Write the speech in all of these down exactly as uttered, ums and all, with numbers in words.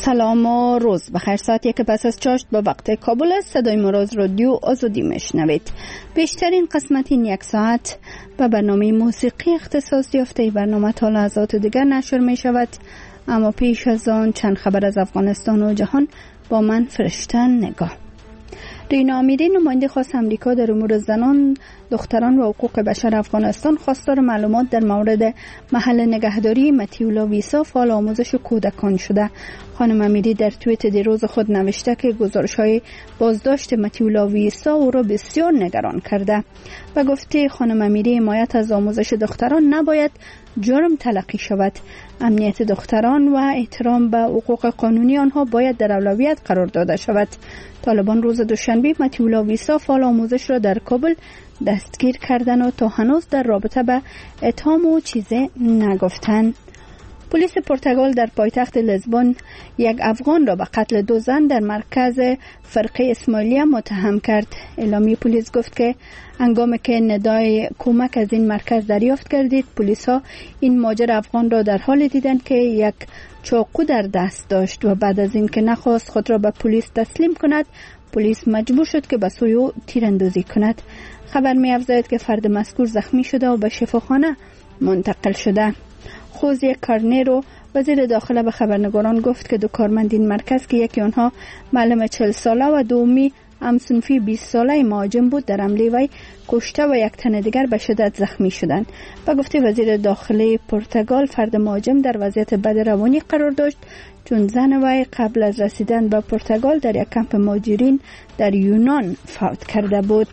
سلام و روز بخیر. ساعت یک پس از چاشت به وقت کابل است. صدای مراز رادیو آزادی میشنوید. بیشترین قسمت این یک ساعت به برنامه موسیقی اختصاص یافته. برنامه تا لحظات دیگر نشر می شود، اما پیش از آن چند خبر از افغانستان و جهان با من فرشته نگاه. رینا امیری، نماینده خاص امریکا در امور زنان، دختران و حقوق بشر افغانستان، خواستار معلومات در مورد محل نگهداری متیولا ویسا فعال آموزش کودکان شده. خانم امیری در توییت دیروز خود نوشته که گزارش‌های بازداشت متیولا ویسا او را بسیار نگران کرده. و گفته خانم امیری حمایت از آموزش دختران نباید جرم تلقی شود. امنیت دختران و احترام به حقوق قانونی آنها باید در اولویت قرار داده شود. طالبان روز دوشنبه متیولا ویسا فعال آموزش را در کابل دستگیر کردن و تا هنوز در رابطه به اتهام و چیزی نگفتن. پلیس پرتغال در پایتخت لیزبون یک افغان را به قتل دو زن در مرکز فرقه اسماعیلیه متهم کرد. اعلامیه پلیس گفت که هنگامی که ندای کمک از این مرکز دریافت کردید، پلیس ها این ماجر افغان را در حال دیدند که یک چاقو در دست داشت و بعد از اینکه نخواست خود را به پلیس تسلیم کند، پلیس مجبور شد که به سوی او تیراندازی کند. خبر می افزاید که فرد مذکور زخمی شده و به شفاخانه منتقل شده. خوزی کارنیرو، وزیر داخله، به خبرنگاران گفت که دو کارمند این مرکز که یکی آنها معلم چهل ساله و دومی همسنفی بیست ساله مهاجم بود، در حمله وی کشته و یک تن دیگر به شدت زخمی شدند. و گفته وزیر داخله پرتغال فرد مهاجم در وضعیت بد روانی قرار داشت، چون زن وی قبل از رسیدن به پرتغال در یک کمپ مهاجرین در یونان فوت کرده بود.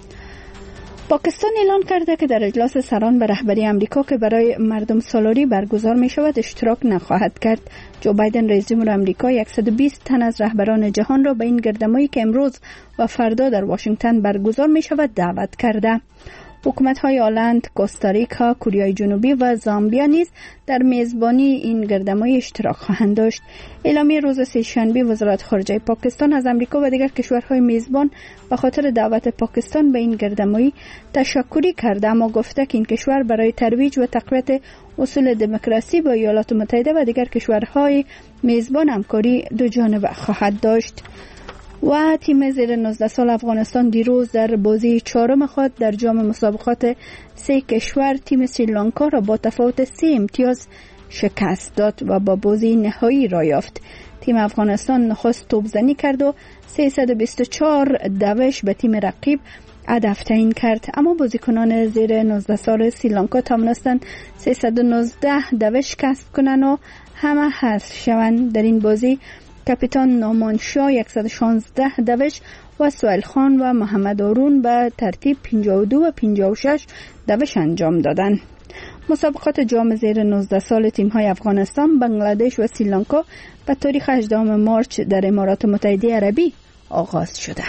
پاکستان اعلان کرده که در اجلاس سران به رهبری امریکا که برای مردم سالاری برگزار می شود اشتراک نخواهد کرد. جو بایدن رئیس جمهور امریکا صد و بیست تن از رهبران جهان را به این گردمایی که امروز و فردا در واشنگتن برگزار می شود دعوت کرده. حکومت‌های هلند، کوستاریکا، کره جنوبی و زامبیا نیز در میزبانی این گردمایی اشتراک خواهند داشت. اعلامیه روز سه‌شنبه وزارت خارجه پاکستان از امریکا و دیگر کشورهای میزبان به خاطر دعوت پاکستان به این گردمایی تشکری کرده، اما گفته که این کشور برای ترویج و تقویت اصول دموکراسی با ایالات متحده و دیگر کشورهای میزبان همکاری دو جانبه خواهد داشت. و تیم زیر نوزده سال افغانستان دیروز در بازی چهارم خود در جام مسابقات سه کشور تیم سریلانکا را با تفاوت سه امتیاز شکست داد و با بازی نهایی را یافت. تیم افغانستان نخست توپزنی کرد و سیصد و بیست و چهار دوش به تیم رقیب هدف تعیین کرد، اما بازیکنان زیر نوزده سال سریلانکا توانستند سیصد و نوزده دوش کسب کنند و همه حذف شوند. در این بازی کاپیتان نامان شاه صد و شانزده دوش و سویل خان و محمد آرون به ترتیب پنجاه و دو و پنجاه و شش دوش انجام دادند. مسابقات جام زیر نوزده سال تیم‌های افغانستان، بنگلادش و سریلانکا به تاریخ هجدهم مارس در امارات متحده عربی آغاز شده.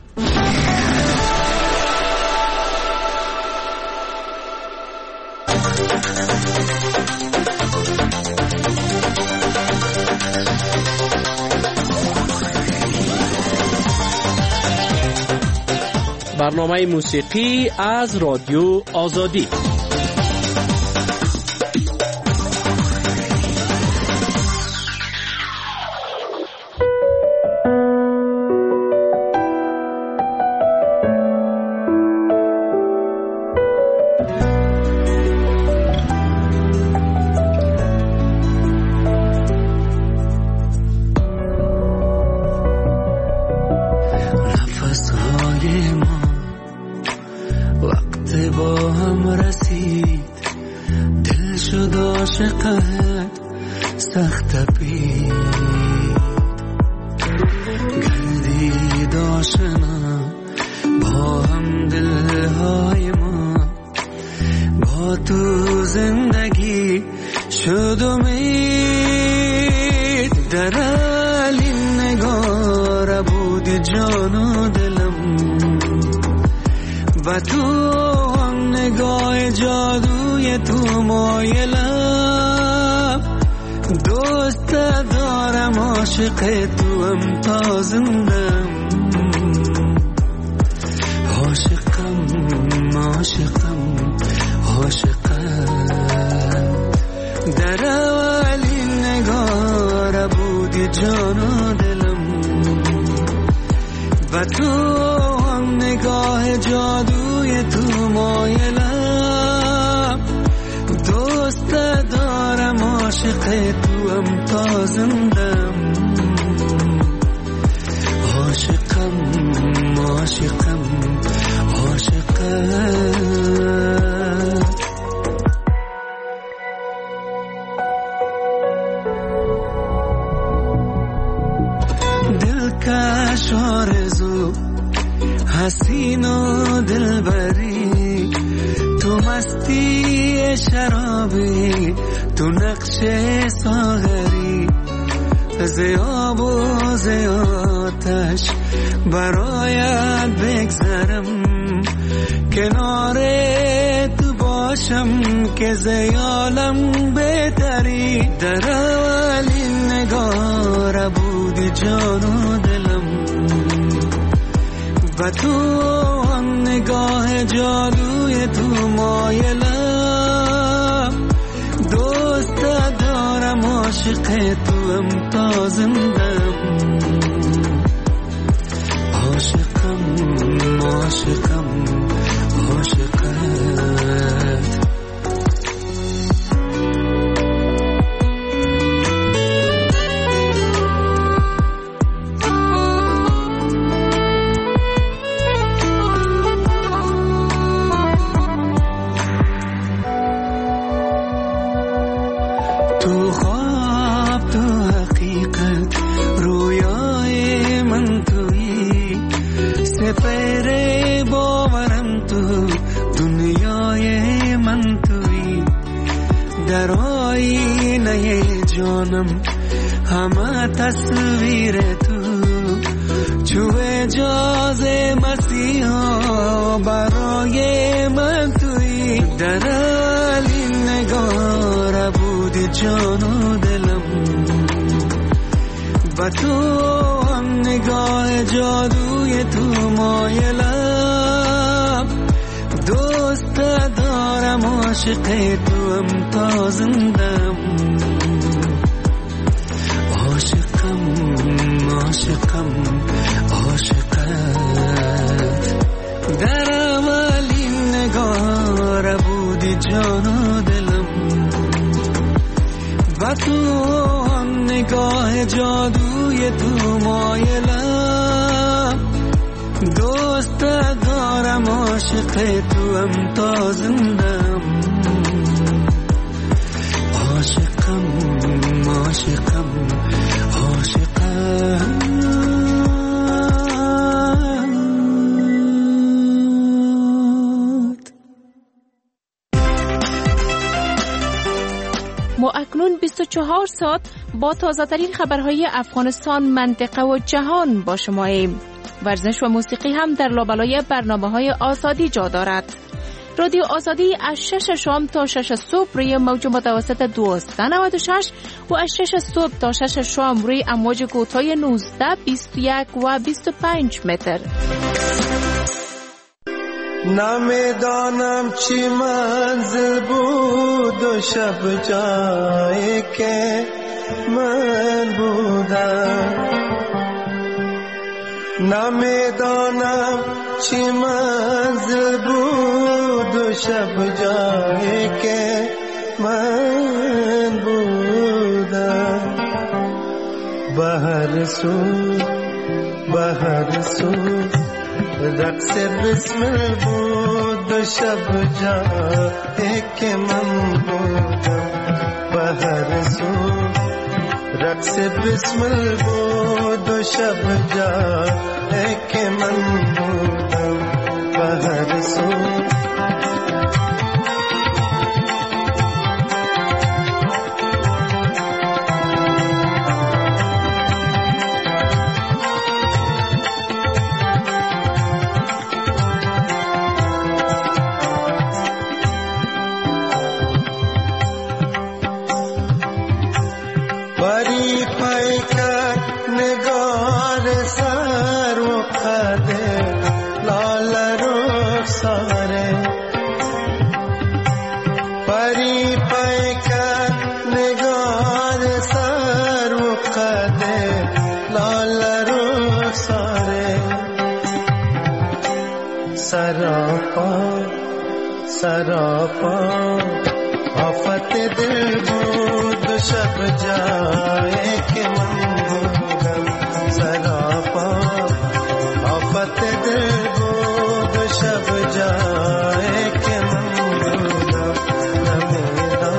برنامه موسیقی از رادیو آزادی. جان و دلم و تو هم نگاه جادوی تو مایلم دوست دارم عاشق تو هم تا زندم عاشقم عاشقم عاشقم دلکش آرزو حسین و دلبری تو مستی شرابی تو نقش ساغری زیاب و زیاتش برایت بگذرم کنار تو باشم که زیالم بهتری در اولین نگاه بودی جان و دلم و تو هم نگاه جادوی تو مایلم دوست دارم عاشق تو هم تا زندم عاشقم عاشقم عاشقت تو خواب تو حقیقت رویای من تویی سفر باورم تو دنیای من تویی در آینه جانم همه تصویر تو چو اجاز مسیحا برای من تویی در علی نگار بودی جان و دلم و تو هم نگاه جادوی تو مایلم دوست دارم عاشق تو هم تا زندم عاشقم عاشقم عاشقت در اولین نگاه بودی جان و دلم و تو هم نگاه جادوی تو مایلم دوست دارم عاشق تو هم تا زندم عاشقم عاشقم عاشقم ما اکنون بیست و چهار ساعت با تازه‌ترین خبرهای افغانستان، منطقه و جهان با شماییم. ورزش و موسیقی هم در لابلای برنامه‌های آزادی جا دارد. رادیو آزادی از شش شام تا شش صبح روی موج متوسط دویست و نود و شش و از شش صبح تا شش شام روی امواج کوتاه نوزده، بیست و یک و بیست و پنج متر. نمیدانم چی منزل بود و شب جایی که من بودم، نمیدانم چی منزل بود و شب جایی که من بودم. بهر سو بهر سو رقص بسمل بود و شب جایی که من بودم. بهر سو رقص بسمل بود و شب جایی که من بودم. بهر سو سر و قد لال رخساره सरापा आफत दिल بود शब जाए के मंगूगम सरापा आफत दिल بود शब जाए के मंगूगम नमेरा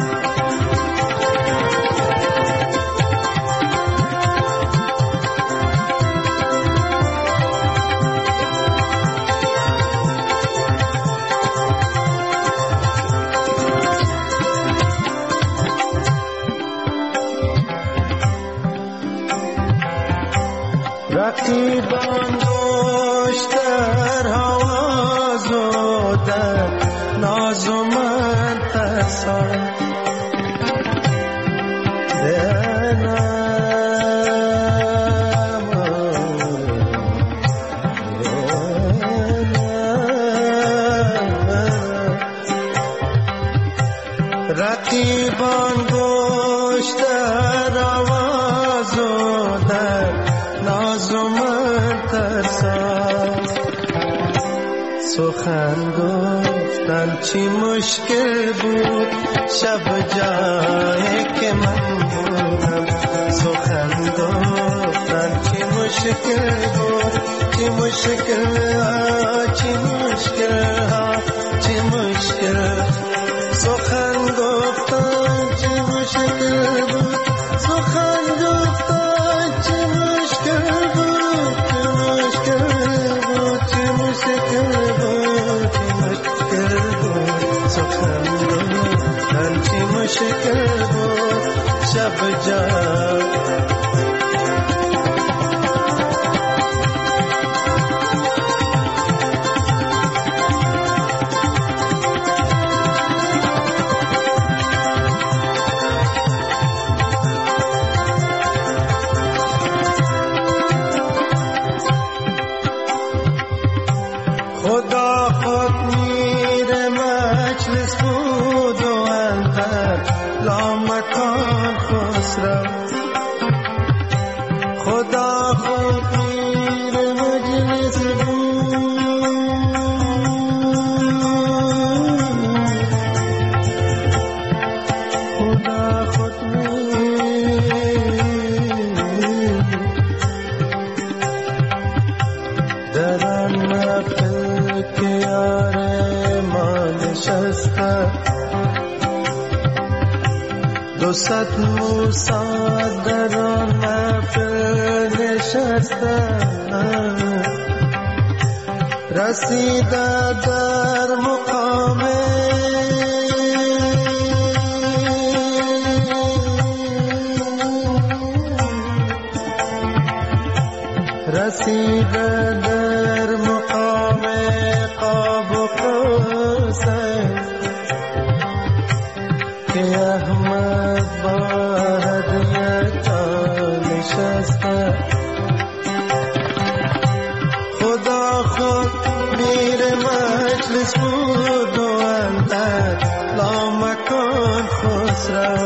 رقیبان دوشتر حواز و در ناز و من ترسان دنم رقیبان دوشتر حواز و در ناز و من ترسان سخن گفتن چی مشکل بود شب جایی که من بودم سخن گفتن چی مشکل بود چی مشکل ها چی مشکل ها چی مشکل سخن گفتن چی مشکل بود سخن گفتن چی مشکل بود چی مشکل بود چی مشکل بود چی مشکل بود سخن گفتن چی مشکل بود شب جا صد موسا در آن محفل نشستم رسیده در مقام رسیده در مقام قاب و قوسین که احمد با هدیت نشسته خدا خود میر مجلس بود و اندر لامکان خسرو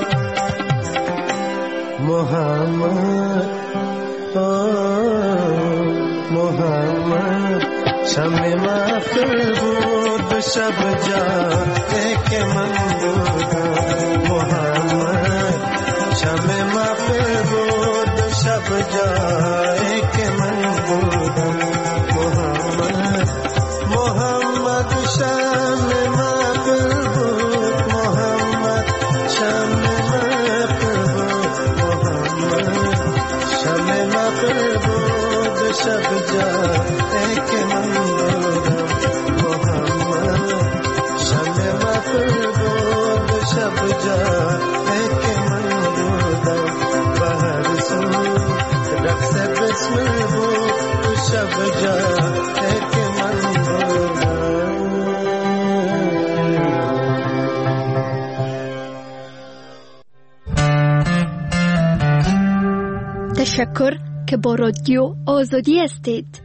محمد محمد شمع محفل بود به شب جایی که من بودم محمد شمع محفل بود به شب جایی که من بودم محمد محمد شمع محفل بود محمد شمع محفل بود محمد شمع محفل بود به شب جایی که من بودم محمد شمع محفل بود به شب جایی که من بودم و هر سو رقص بسمل بود به شب جایی که من بودم. تشکر که با رادیو آزادی هستید.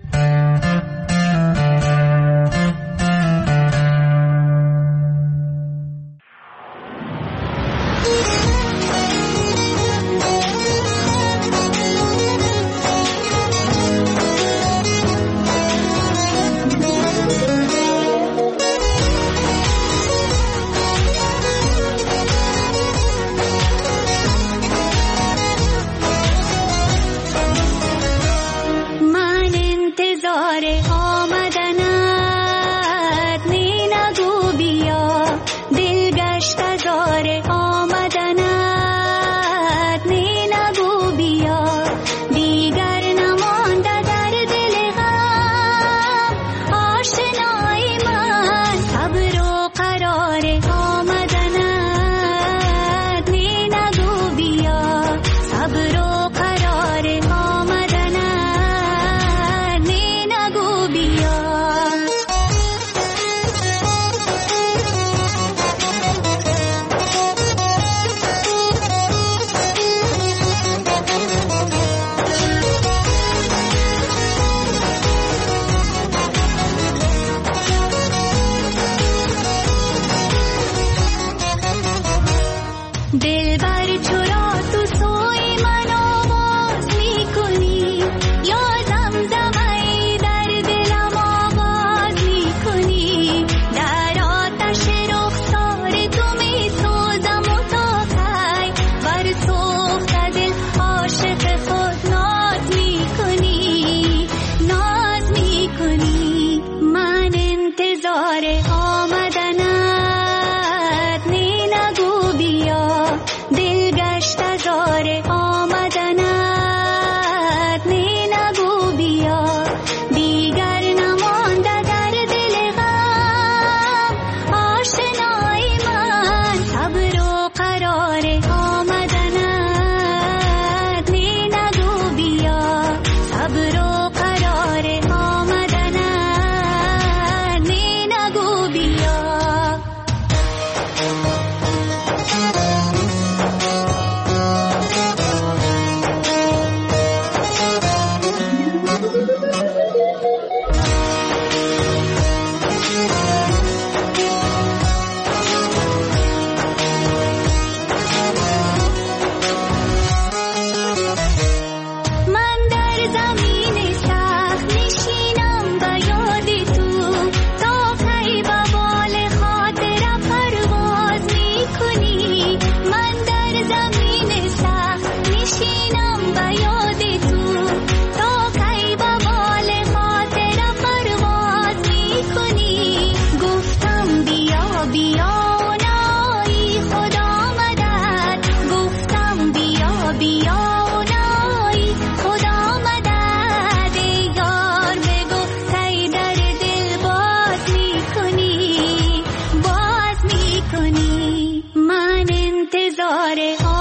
قرار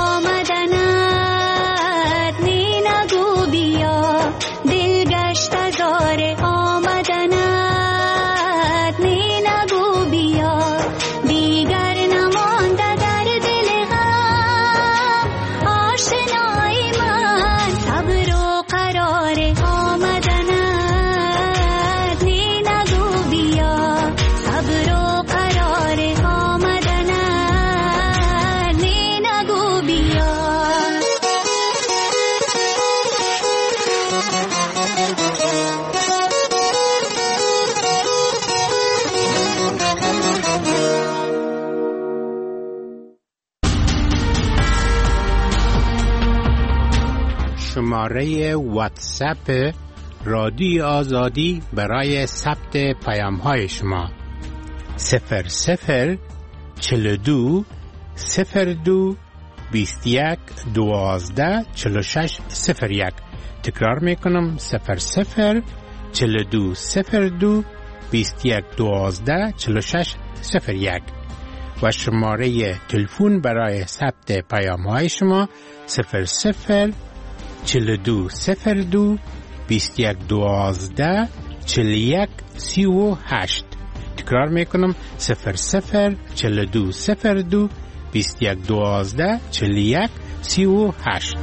آمدنت، نی نگو بیا دل گشت هزار آمدنت، نی نگو بیا دیگر نمانده در دل غم آشنای من، صبر و قرار آمدنت، نی نگو بیا صبر و قرار آمدنت، نی نگو بیا. شماره واتساپ رادیو آزادی برای ثبت پیام های شما صفر صفر چهل و دو صفر دو بیست و یک دوازده چهل و شش صفر یک. تکرار میکنم صفر صفر چهل و دو صفر دو بیست و یک دوازده چهل و شش صفر یک و شماره تلفن برای ثبت پیام های شما صفر صفر چهل و دو صفر دو بیست و یک دوازده چهل و یک سی و هشت. تکرار میکنم صفر صفر چهل و دو صفر دو بیست و یک دوازده چهل و یک سی و هشت.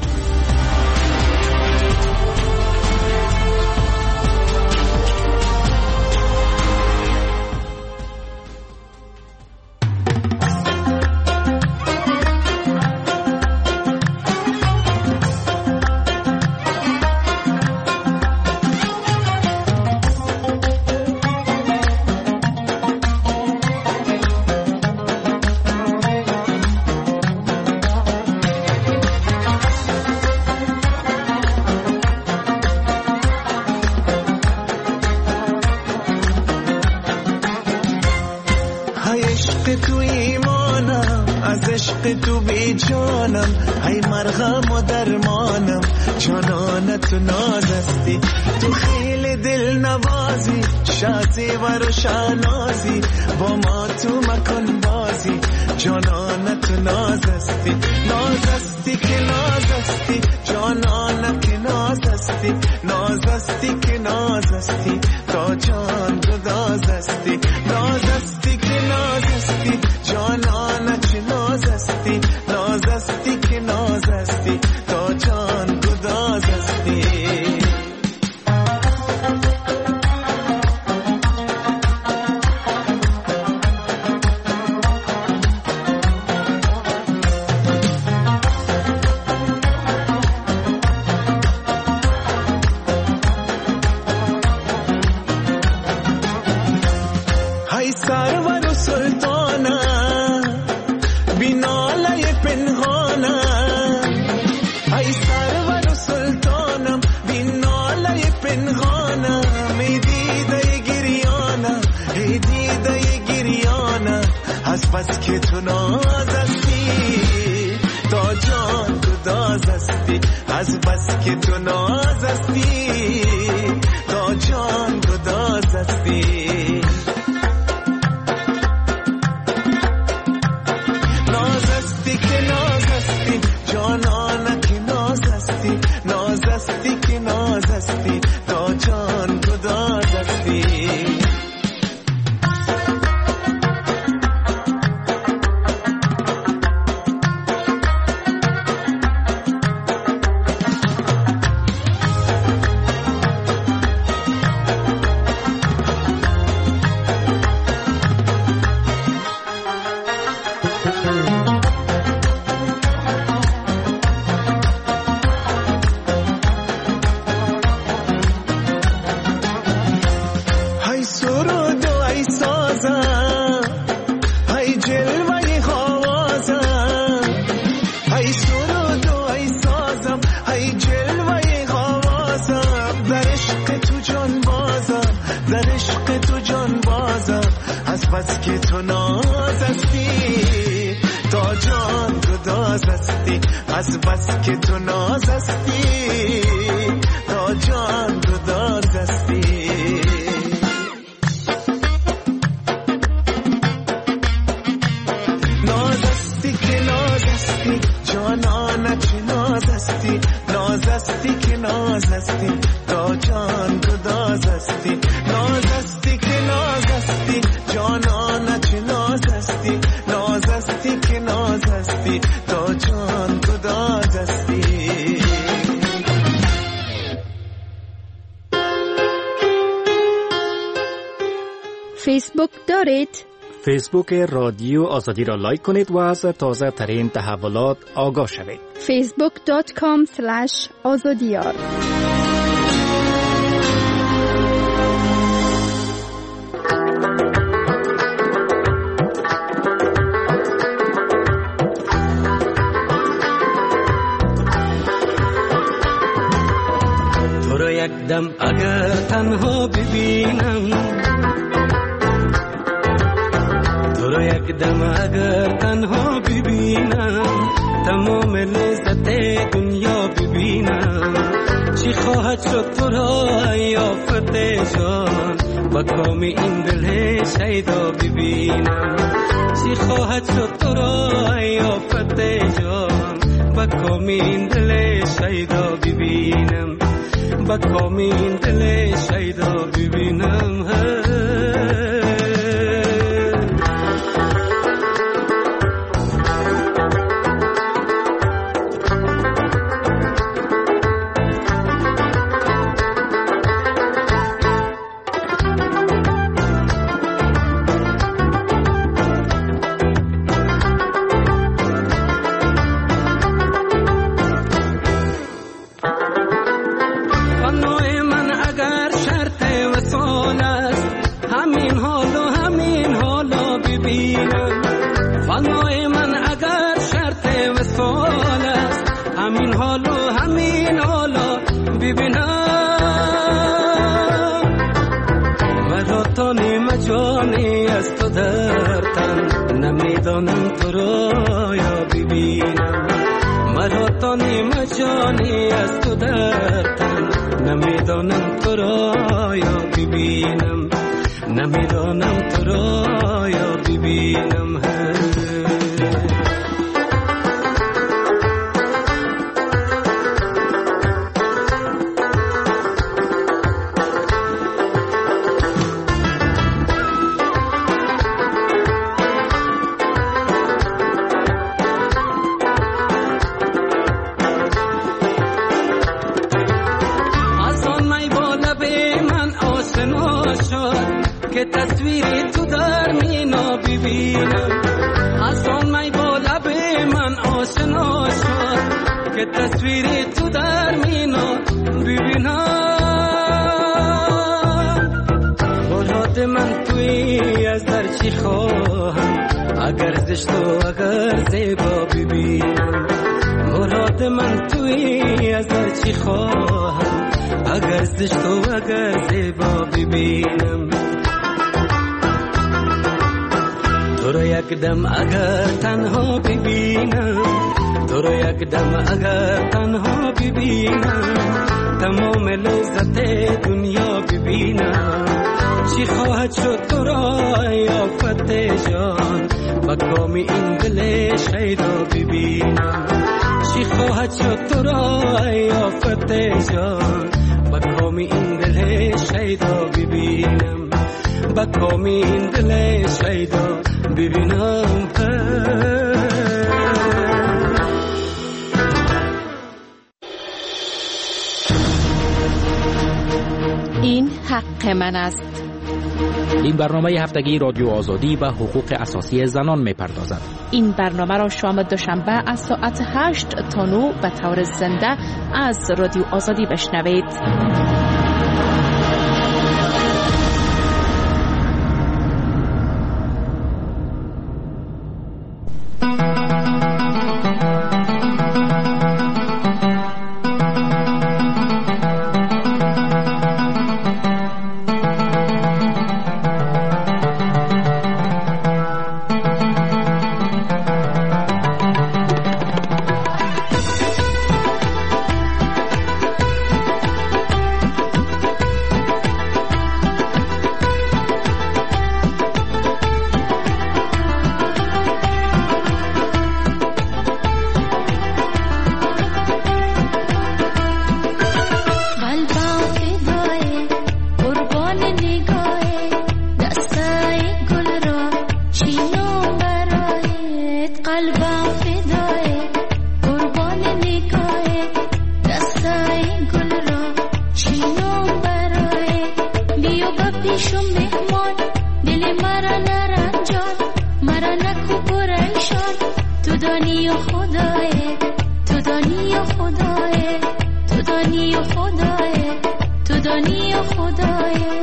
تو بی جانم، ای مرهم و درمانم، جانانت نازستی، تو خیلی دل نوازی، شازی و روشنازی، با ما تو مکن بازی، جانانت نازستی، نازستی که نازستی، جانانت که نازستی، نازستی که نازستی، تا جان گدازستی، نازستی که نازستی، جانانت که نازستی، نازستی که نازستی، تا جان گدازستی. های سرور و سلطانم، بیناله پنهانم، ای سرور و سلطانم، بیناله پنهانم، ای دیده گریانم، ای دیده گریانم، از بس که تو نازستی، تا جان گدازستی، از بس که تو نازستی، تا جان گدازستی. نازستی که نازستی، جانانه که نازستی، نازستی که نازستی، تا جان گدازستی. های سرود و ای سازم، های جلوه خوازم، های سرود و ای سازم، های جلوه خوازم، در عشق تو جان بازم، در عشق تو جان بازم، از بس که تو نازستی، تا جان گدازستی، از بس که تو نازستی، تا جان گدازستی. نازستی که نازستی، هستی، ناز هستی که ناز هستی، تا جان گداز هستی، ناز هستی که ناز هستی، جانانه چه ناز هستی، ناز هستی که ناز هستی، تا جان گداز هستی. فیسبوک دارید؟ فیسبوک رادیو آزادی را لایک کنید و از تازه ترین تحولات آگاه شوید. فیسبوک دات کام اسلش آزادیار. تو رو یک دم اگر تنها ببینم، تو رو یک دم اگر تنها ببینم، تمام لذت دنیا ببینم. چی خواهد شد تو را یافت جان، با کام این دل شیدا ببینم. چی خواهد شد تو را یافت جان، با کام این دل شیدا ببینم، با کام این دل شیدا ببینم. جانی از تو در تن، نمیدانم تو را یا ببینم. مرا تانی مجانی از تو در تن، نمیدانم تو را یا ببینم، نمیدانم تو را یا ببینم. که تصویری تو در مینا ببینم، از آن می با لب من آشنا شد، که تصویری تو در مینا ببینم. مراد من توی از در چی خواهم، اگر زشت و اگر زیبا ببینم. مراد من توی از در چی خواهم، اگر زشت و اگر زیبا ببینم. تو رو یک دم اگر تنها ببینم، تو رو یک دم اگر تنها ببینم، تمام لذت دنیا ببینم. چی خواهد شد تو را یافت جان، با کام این دل شیدا ببینم. چی خواهد شد تو را یافت جان، با کام این دل شیدا ببینم، با کام این دل شیدا ببینم. این حق من است. این برنامه هفتگی رادیو آزادی و حقوق اساسی زنان می‌پردازد. این برنامه را شام دوشنبه از ساعت هشت تا نه به طور زنده از رادیو آزادی بشنوید. قلبم فدای قربان نگاه دستای گل را چینم برای بیا با پیشم مهمان دل مرا نرنجان مرا نکو پریشان تو دانی و خدای تو دانی و خدای تو دانی و خدای تو دانی و خدای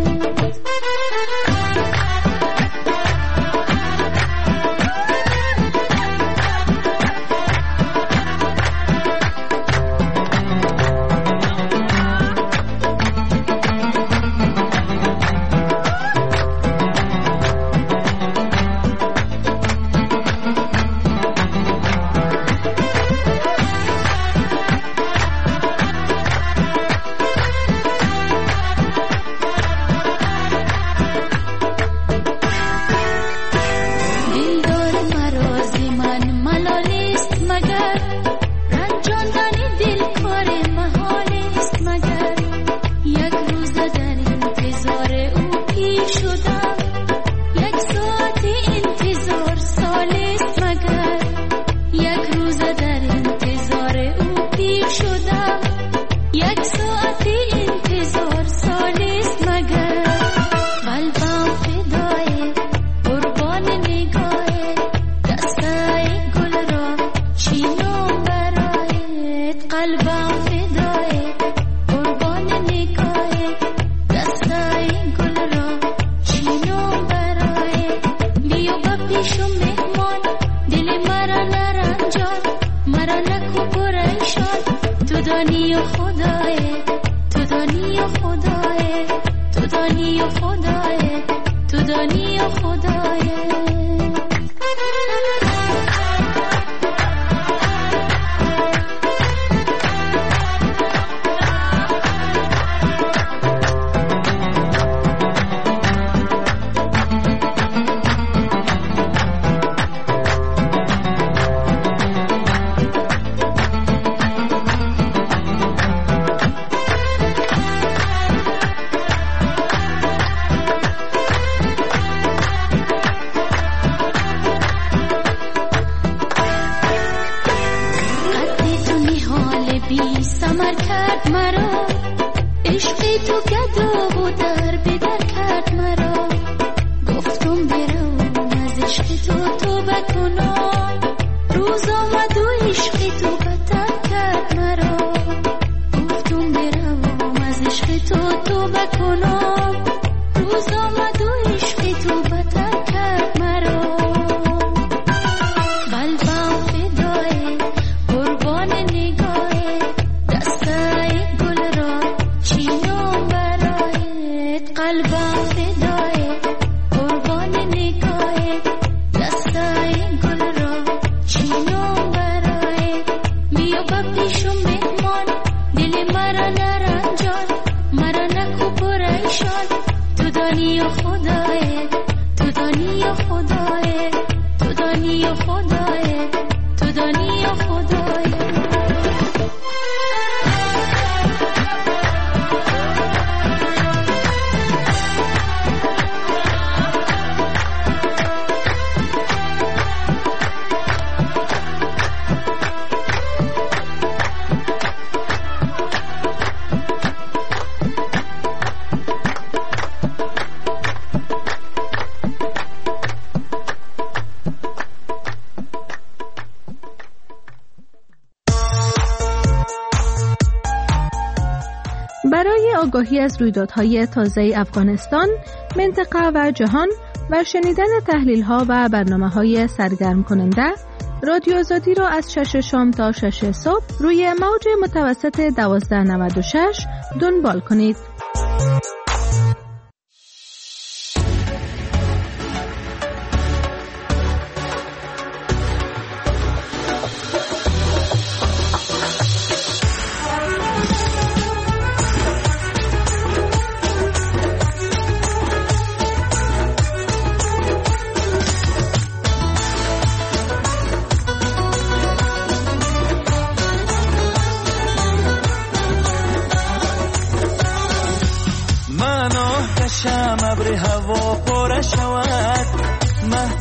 برای آگاهی از رویدادهای تازه افغانستان، منطقه و جهان و شنیدن تحلیل‌ها و برنامه‌های سرگرم کننده، رادیو آزادی را از شش شام تا شش صبح روی موج متوسط دوازده نود و شش دنبال کنید.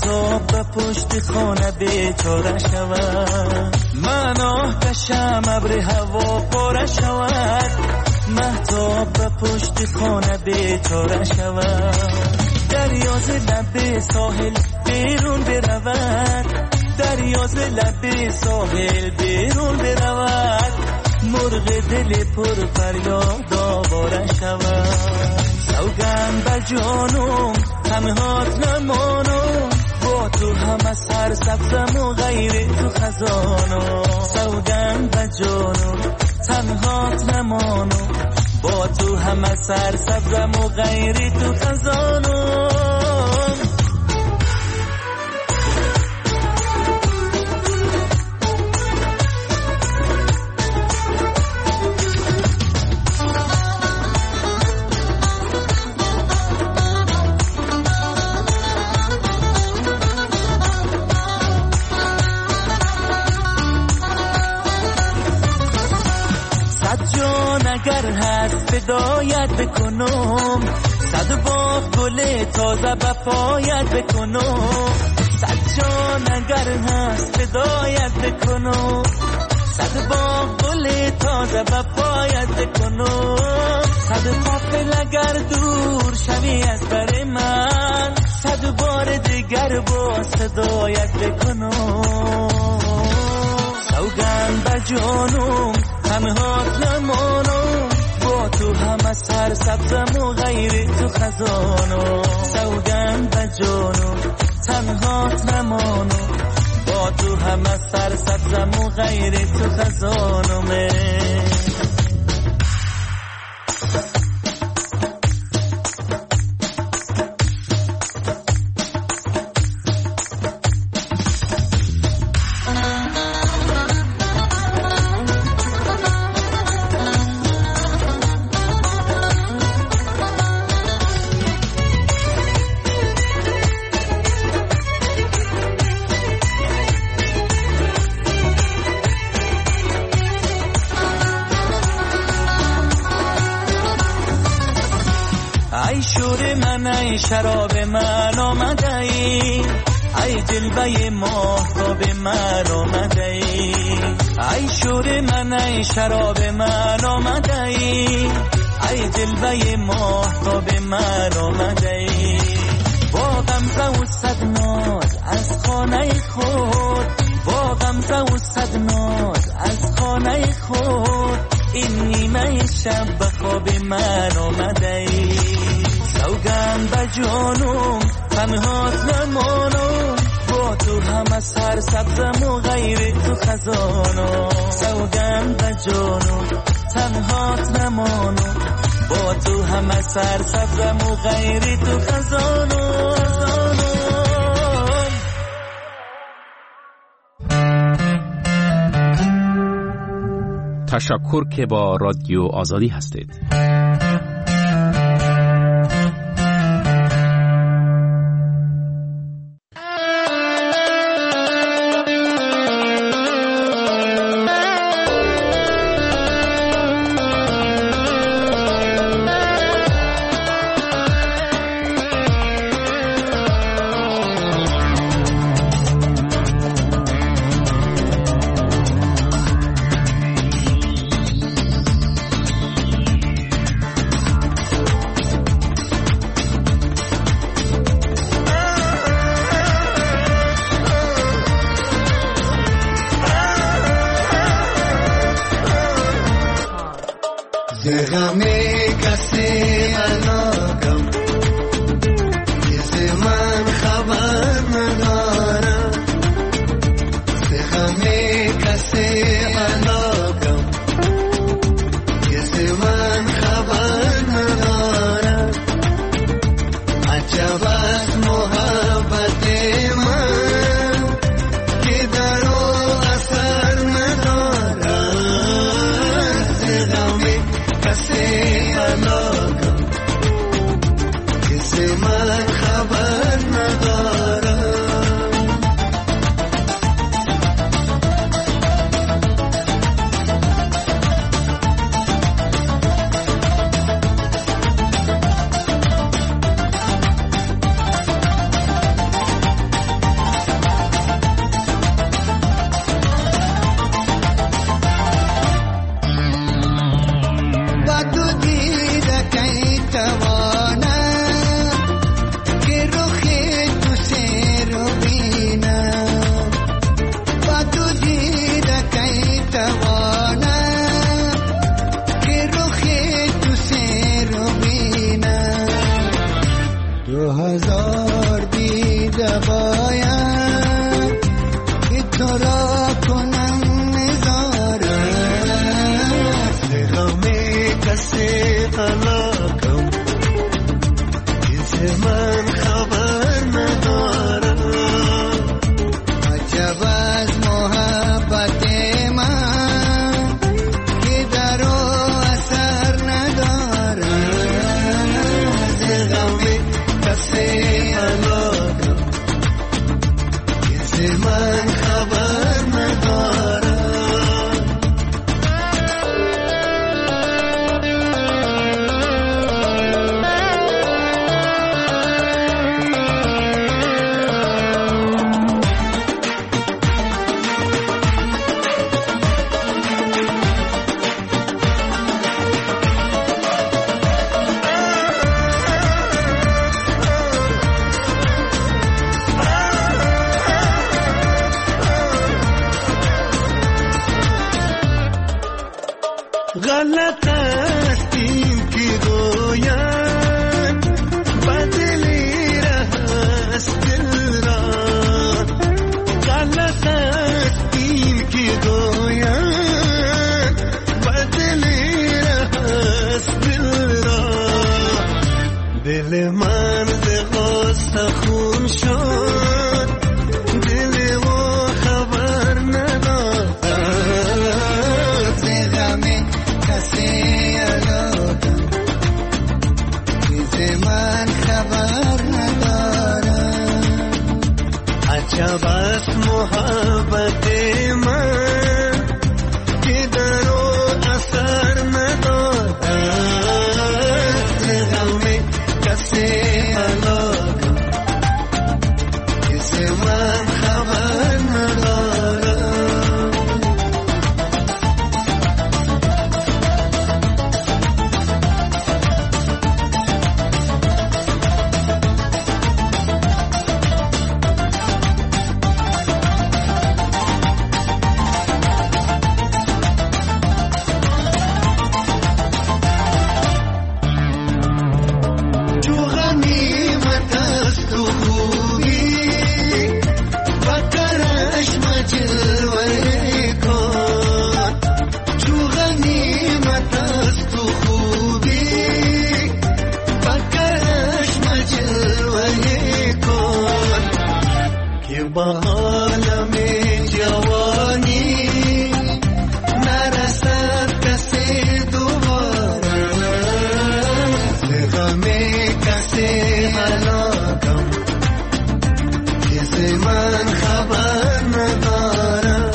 مهتاب به پشت خانه بیچاره شود، من آتشم ابر هوا پاره شود، مهتاب به پشت خانه بیچاره شود. دریا ز لب ساحل بیرون برود، دریا ز لب ساحل بیرون برود، مرغ دل پر فریاد آواره شود. سوگند به جانم تنهات نمانم، با تو همه سر سبزم و غیر تو خزانم. سوگند به جانم تنهات نمانم، با تو همه سر سبزم و غیر تو خزانم. اگر هست فدایت بکنم، صد باغ گل تازه به پایت بکنم. صد جان اگر هست فدایت بکنم، صد باغ گل تازه به پایت بکنم. صد قافل اگر دور شوی از بر من، صد بار دیگر با صدایت بکنم. سوگند به جانم تنهات نمانم، با تو همه سر سبزم و غیر تو خزانم. سوگند به جانم تنهات نمانم، با تو همه سر سبزم و غیر تو خزانم. ای شور من ای شراب من آمده ای، ای جلوه ماهتاب من آمده ای. ای شور من ای شراب من آمده ای، ای جلوه ماهتاب من آمده ای. با غمزه و صد ناز از خانه خود، با غمزه و صد ناز از خانه خود، این نیمه شب به خواب من آمده ای. سوگند به جانم تنهات نمانم، با تو همه سر سبزم و غیر تو خزانم. سوگند به جانم تنهات نمانم، با تو همه سر سبزم و غیر تو خزانم. تشکر که با رادیو آزادی هستید. دل من خبر نداره. غلط است این که گویم بدلی است دل را. غلط است این که گویم بدلی است دل را. دل من ز غصه خون شد، دل و خبر ندارد. من خبر ندارم. عجب است محبت من که در او اثر ندارد. غم کسی هلاکم کسی من خبر ندارم. با عالم جوانی نرسد کسی دوباره. غم کسی هلاکم کسی من خبر ندارد.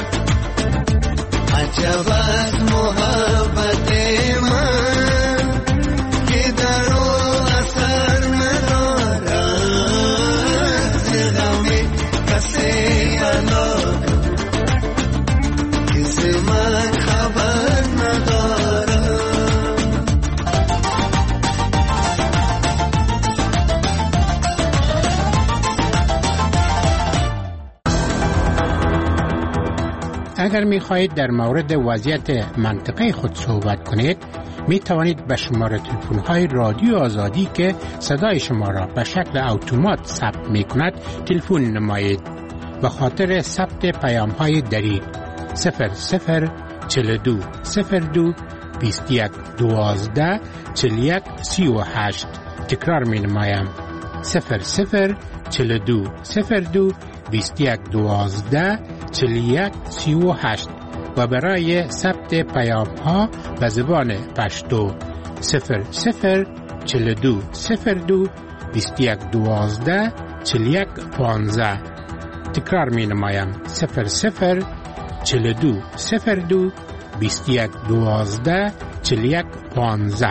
عجب است محبت من که در او اثر ندارد. غم کسی هلاکم کسی من خبر ندارد. اگر می خواهید در مورد وضعیت منطقه خود صحبت کنید، می توانید به شماره تلفن های رادیو آزادی که صدای شما را به شکل اتومات ثبت می کند تلفن نمایید. به خاطر ثبت پیام های دریغ صفر صفر چهل و دو صفر دو بیست و یک دوازده چهل و یک سی و هشت. تکرار می نمایم صفر صفر چهل و دو صفر دو بیست و یک دوازده چهل و یک سی و هشت. و برای ثبت پیام ها به زبان پشتو صفر صفر چهل و دو صفر دو بیست و یک دوازده چهل و یک پانزده. تکرار می نمایم صفر صفر چهل و دو صفر دو بیست و یک دوازده چهل و یک پانزده.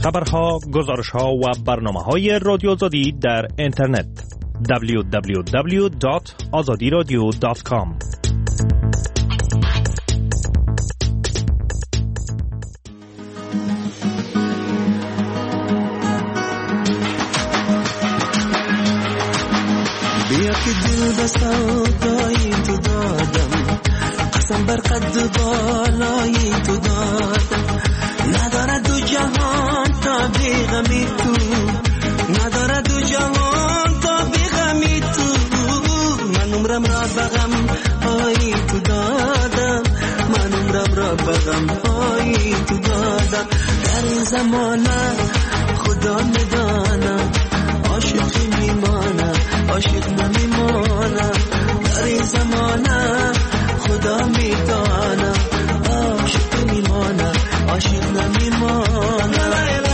خبرها، گزارشها و برنامه‌های رادیو آزادی در اینترنت دبلیو دبلیو دبلیو دات آزادی رادیو دات کام. بیا که دل به سودای تو دادم، قسم بر قد بالای تو دادم. نداره دو جهان تا بیغمی تو، نداره دو جهان تا بیغمی تو. من عمرم را بغم های تو دادم، من عمرم را بغم های تو دادم. در این زمانه خدا میدانم، عاشقی میمانم، عاشق نمیمانم. در این زمانه خدا میدانم، عاشق میمانم، عاشق نمیمانم.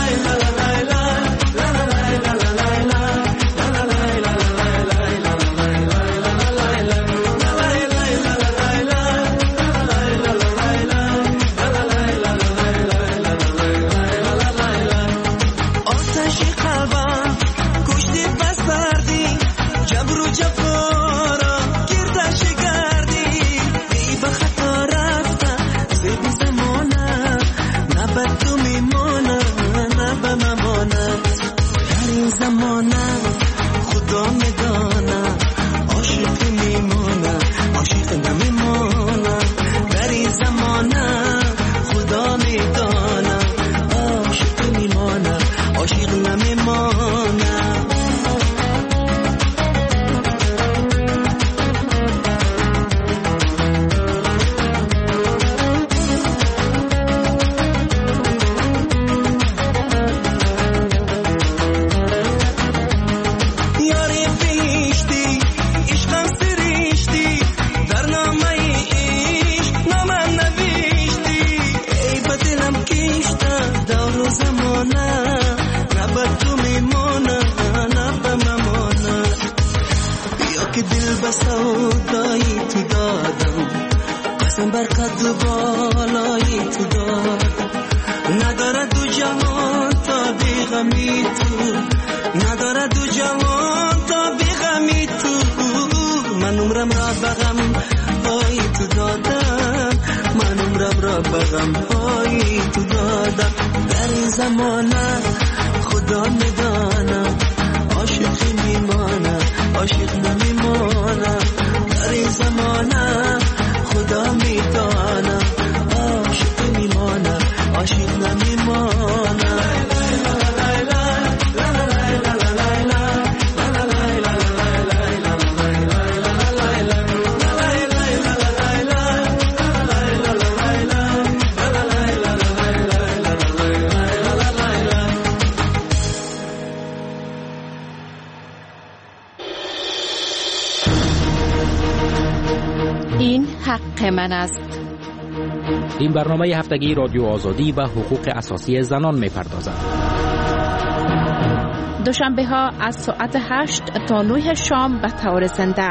این حق من است. این برنامه هفتگی رادیو آزادی و حقوق اساسی زنان می‌پردازد. دوشنبه ها از ساعت هشت تا نه شام به طور زنده.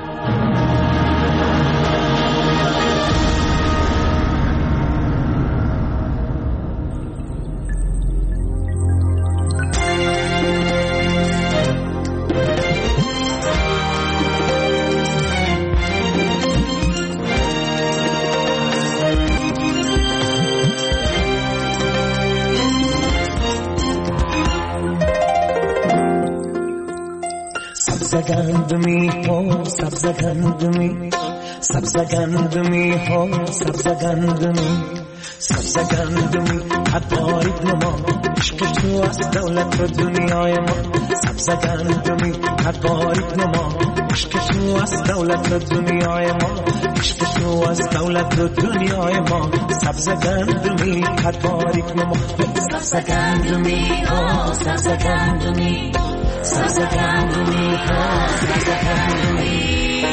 گندمی ها سبز گندمی، سبز گندمی ها سبز گندمی، سبز گندمی حد بارید نما، عشق تو از دولت و دنیای ما. سبز گندمی حد بارید نما، عشق تو از دولت و دنیای ما، عشق تو از دولت و دنیای ما. سبز گندمی حد بارید نما، سبز گندمی ها سبز گندمی، سبز گندمی ها سبز گندمی.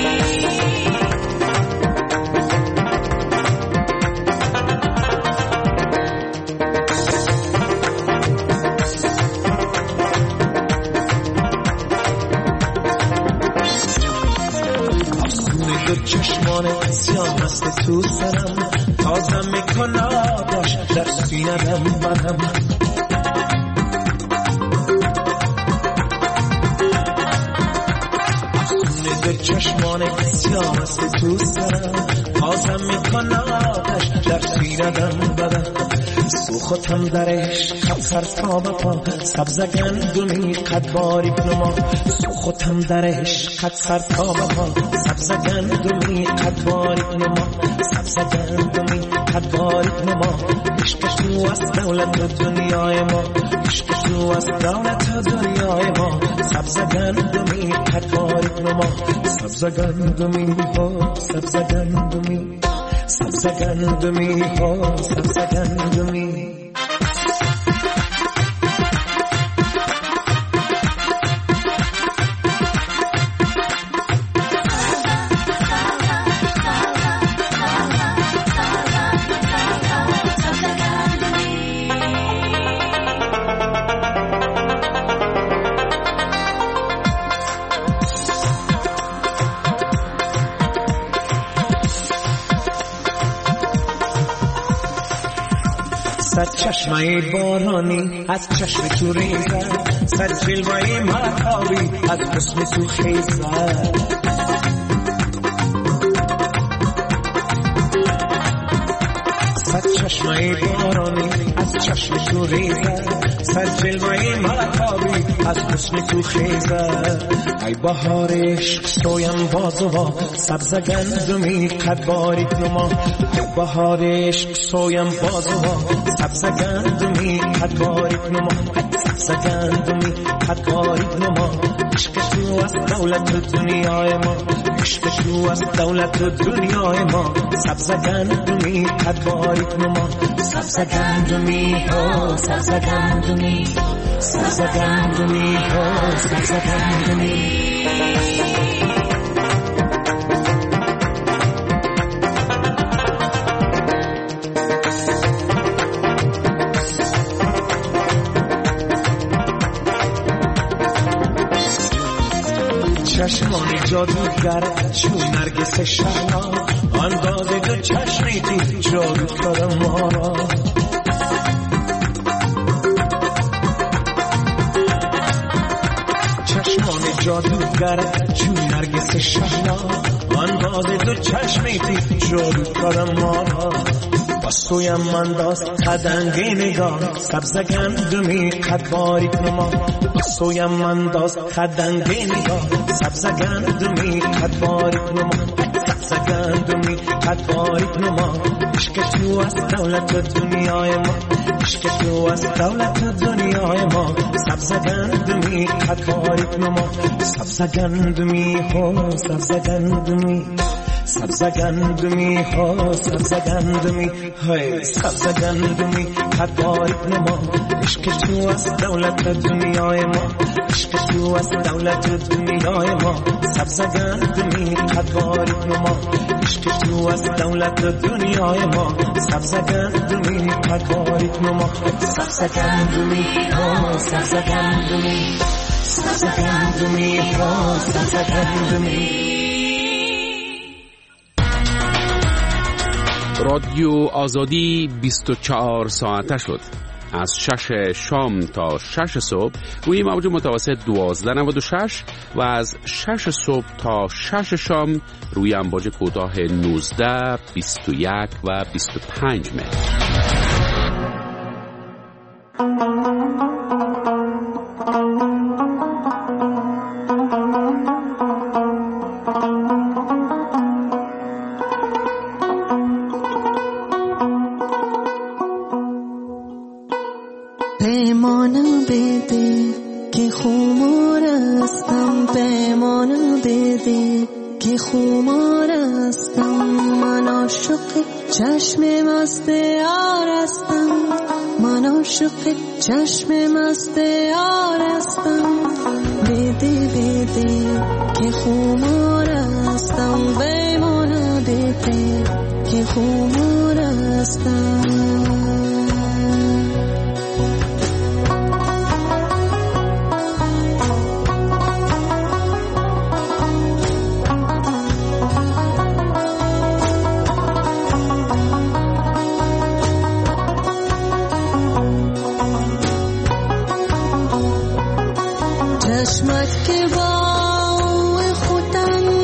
چشمان سیاه هست تو سرم، تازم میکنه آدش در سینم منم. به چشمان سیاه است تو سرم بازم میکنه آتش در سیردم بدم سوختم درش خب سر تا به پا سبز گندمی قد باریک نما سوختم درش قد سر تا به پا سبز گندمی قد باریک نما سبز گندمی قد باریک نما عشقش تو از دولت دنیای ما عشقش تو از دولت دنیای ما سبز گندمی قد باریک نما سبز گندمی ها سبز گندمی سبز گندمی ها سبز گندمی صد چشمه بارانی از چشم تو ریزد صد جلوه مهتابی از حسن تو خیزد صد چشمه بارانی از چشم تو ریزد صد جلوه مهتابی از حسن تو خیزد ای بهار عشق سویم بازوا سبز گندمی قد باریک نما ای بهار عشق سویم بازوا سبز گندمی قد باریک نما سبز گندمی قد باریک نما عشقش تو از دولت دنیای ما عشقش تو از دولت دنیای ما سبز گندمی قد باریک نما سبز گندمی ها سبز گندمی سبز گندمی ها سبز گندمی چشمان جادوگر چون نرگس شهلا انداز دو چشمیتی جادو کرد ما را چشمان جادوگر چون نرگس شهلا انداز دو چشمیتی جادو کرد ما را بس تویم من داست قدنگی نگاه سبز گندمی قد باریک نما بس تویم من داست قدنگی نگاه سبز گندمی قد باریک نما سبز گندمی قد باریک نما عشقش تو از دولت دنیای ما عشقش تو از دولت دنیای ما سبز گندمی قد باریک نما سبز گندمی ها سبز گندمی سبز گندمی ها سبز گندمی های سبز گندمی قد باریک نما عشقش تو از دولت دنیای ما عشقش تو از دولت دنیای ما سبز گندمی قد باریک نما عشقش تو از دولت دنیای ما سبز گندمی قد باریک نما سبز گندمی ها سبز گندمی سبز گندمی ها سبز گندمی. رادیو آزادی بیست و چهار ساعته شد. از شش شام تا شش صبح روی موج متوسط دوازده نود و شش و از شش صبح تا شش شام روی امواج کوتاه نوزده، بیست و یک و بیست و پنج متر. پیمانه بده که خمار هستم پیمانه بده که خمار هستم من عاشق چشم مست یار هستم من عاشق چشم مست یار هستم بده بده که خمار هستم پیمانه بده که خمار هستم چشمت که با خودم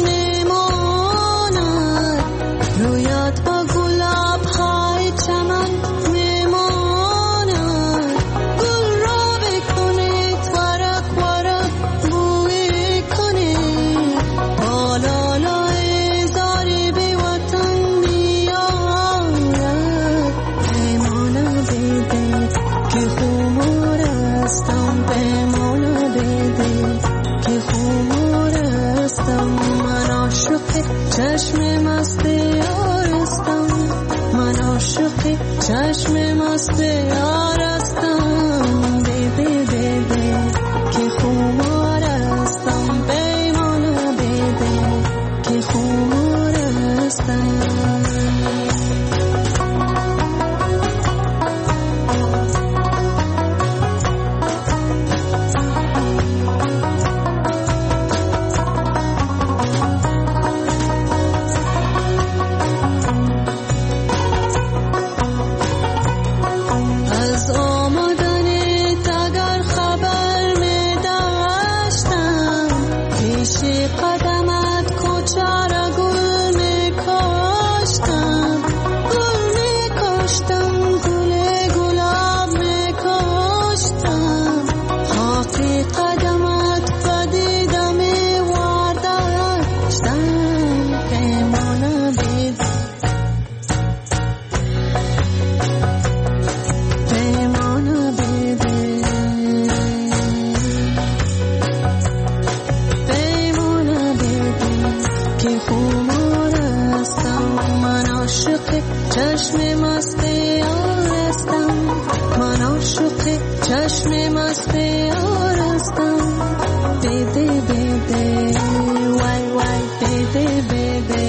چشم مست یار هستم، بده بده که خمار هستم، پیمان بده که خمار هستم. Baby, baby, why, why, baby, baby.